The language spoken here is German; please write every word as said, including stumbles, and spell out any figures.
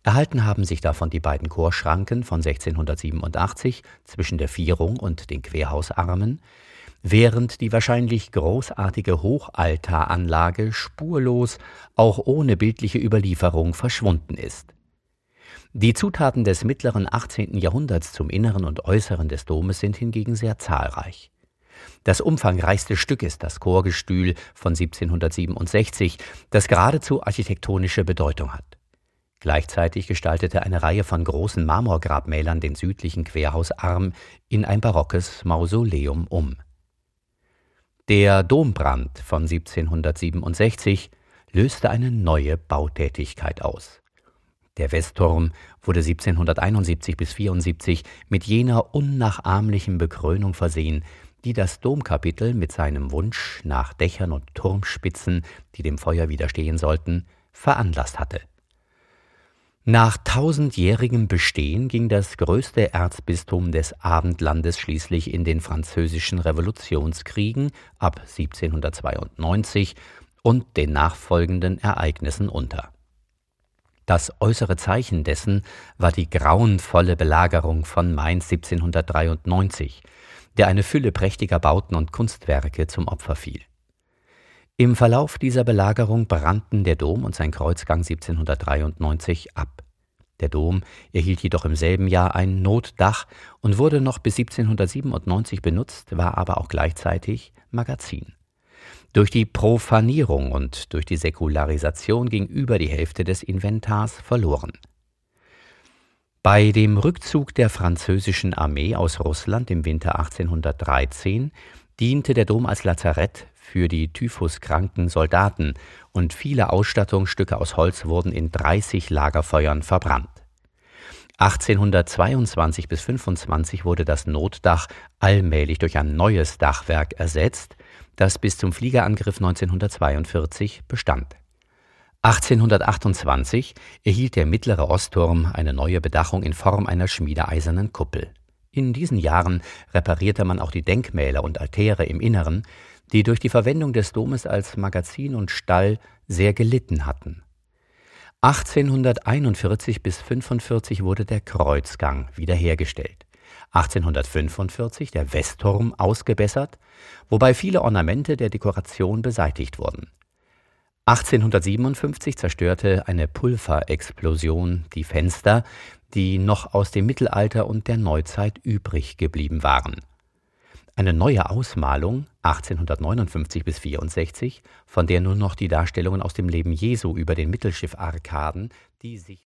Erhalten haben sich davon die beiden Chorschranken von sechzehnhundertsiebenundachtzig zwischen der Vierung und den Querhausarmen, während die wahrscheinlich großartige Hochaltaranlage spurlos, auch ohne bildliche Überlieferung, verschwunden ist. Die Zutaten des mittleren achtzehnten Jahrhunderts zum Inneren und Äußeren des Domes sind hingegen sehr zahlreich. Das umfangreichste Stück ist das Chorgestühl von siebzehnhundertsiebenundsechzig, das geradezu architektonische Bedeutung hat. Gleichzeitig gestaltete eine Reihe von großen Marmorgrabmälern den südlichen Querhausarm in ein barockes Mausoleum um. Der Dombrand von siebzehnhundertsiebenundsechzig löste eine neue Bautätigkeit aus. Der Westturm wurde siebzehnhunderteinundsiebzig bis vierundsiebzig mit jener unnachahmlichen Bekrönung versehen, die das Domkapitel mit seinem Wunsch nach Dächern und Turmspitzen, die dem Feuer widerstehen sollten, veranlasst hatte. Nach tausendjährigem Bestehen ging das größte Erzbistum des Abendlandes schließlich in den französischen Revolutionskriegen ab siebzehnhundertzweiundneunzig und den nachfolgenden Ereignissen unter. Das äußere Zeichen dessen war die grauenvolle Belagerung von Mainz siebzehnhundertdreiundneunzig, der eine Fülle prächtiger Bauten und Kunstwerke zum Opfer fiel. Im Verlauf dieser Belagerung brannten der Dom und sein Kreuzgang siebzehnhundertdreiundneunzig ab. Der Dom erhielt jedoch im selben Jahr ein Notdach und wurde noch bis siebzehnhundertsiebenundneunzig benutzt, war aber auch gleichzeitig Magazin. Durch die Profanierung und durch die Säkularisation ging über die Hälfte des Inventars verloren. Bei dem Rückzug der französischen Armee aus Russland im Winter achtzehnhundertdreizehn diente der Dom als Lazarett für die typhuskranken Soldaten und viele Ausstattungsstücke aus Holz wurden in dreißig Lagerfeuern verbrannt. achtzehnhundertzweiundzwanzig bis fünfundzwanzig wurde das Notdach allmählich durch ein neues Dachwerk ersetzt, das bis zum Fliegerangriff neunzehnhundertzweiundvierzig bestand. achtzehnhundertachtundzwanzig erhielt der mittlere Ostturm eine neue Bedachung in Form einer schmiedeeisernen Kuppel. In diesen Jahren reparierte man auch die Denkmäler und Altäre im Inneren, die durch die Verwendung des Domes als Magazin und Stall sehr gelitten hatten. achtzehnhunderteinundvierzig bis fünfundvierzig wurde der Kreuzgang wiederhergestellt. achtzehnhundertfünfundvierzig der Westturm ausgebessert, wobei viele Ornamente der Dekoration beseitigt wurden. achtzehnhundertsiebenundfünfzig zerstörte eine Pulverexplosion die Fenster, die noch aus dem Mittelalter und der Neuzeit übrig geblieben waren. Eine neue Ausmalung, achtzehnhundertneunundfünfzig bis vierundsechzig, von der nur noch die Darstellungen aus dem Leben Jesu über den Mittelschiffarkaden, die sich